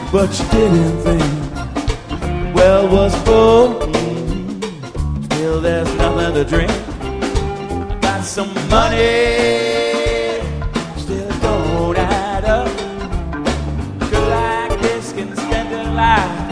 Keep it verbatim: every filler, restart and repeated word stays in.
but you didn't think well was full. Still there's nothing to drink. Got some money, still don't add up. Girl like this can spend a life